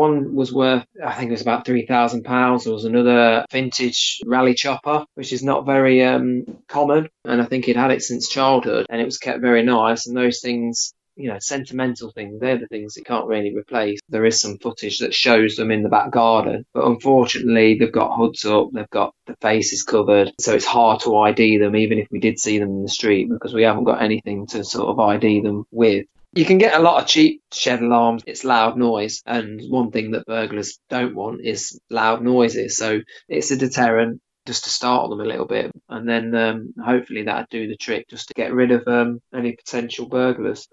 one was worth, I think it was about £3,000. There was another vintage rally chopper, which is not very common, and I think he'd had it since childhood, and it was kept very nice. And those things, sentimental things, they're the things that can't really replace. There is some footage that shows them in the back garden, but unfortunately they've got hoods up, they've got the faces covered, so it's hard to ID them even if we did see them in the street, because we haven't got anything to sort of ID them with. You can get a lot of cheap shed alarms. It's loud noise, and one thing that burglars don't want is loud noises. So it's a deterrent just to startle them a little bit, and then hopefully that'd do the trick just to get rid of any potential burglars.